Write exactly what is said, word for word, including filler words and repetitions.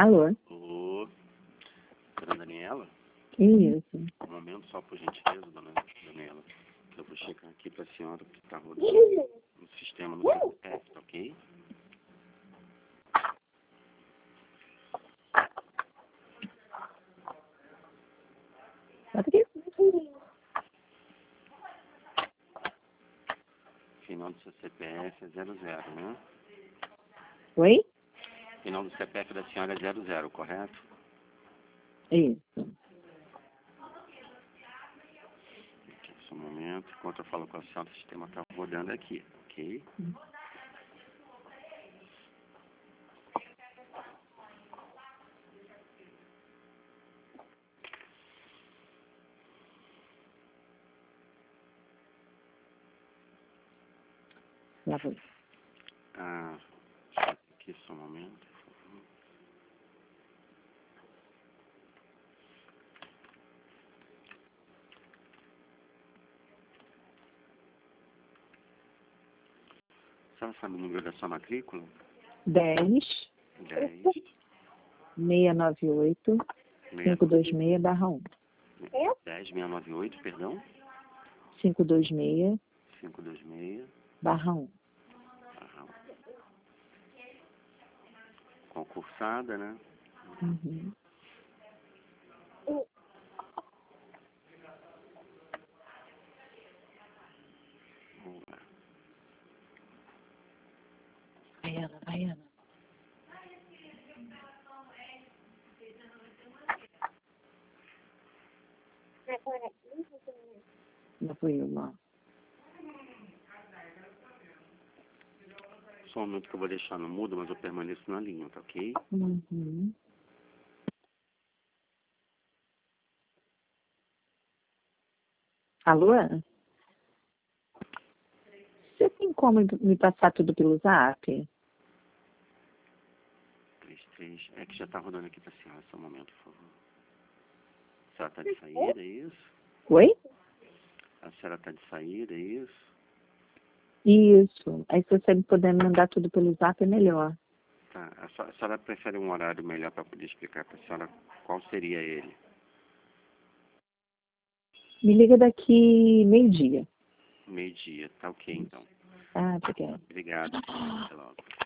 Alô? Ô, dona Daniela? Isso. Um momento só, por gentileza, dona Daniela. Que eu vou checar aqui para a senhora que está rodando no sistema no C P F, tá ok? Bota aqui. Final do seu C P F é zero zero, né? Oi? Final do C P F da senhora é zero zero, correto? Isso. Aqui, só um momento. Enquanto eu falo com a senhora, o sistema está rodando aqui, ok? Lá vou. Ah, deixa eu ver aqui só um momento, por favor. A senhora sabe o número da sua matrícula? dez, dez, seiscentos e noventa e oito, quinhentos e vinte e seis barra um. dez, seiscentos e noventa e oito, perdão? quinhentos e vinte e seis quinhentos e vinte e seis, barra um. barra um. Concursada, né? Uhum. Vamos lá. Vai, Ana, vai, Ana. Não fui eu, não. Só um momento que eu vou deixar no mudo, mas eu permaneço na linha, tá ok? Uhum. Alô? Você tem como me passar tudo pelo zap? três, três. É que já tá rodando aqui pra senhora, só um momento, por favor. A senhora tá de saída, é isso? Oi? A senhora tá de saída, é isso? Isso. Aí se você puder me mandar tudo pelo zap é melhor. Tá. A senhora, a senhora prefere um horário melhor para poder explicar pra senhora qual seria ele? Me liga daqui meio-dia. Meio-dia, tá ok então. Ah, obrigada. Obrigado. Até logo.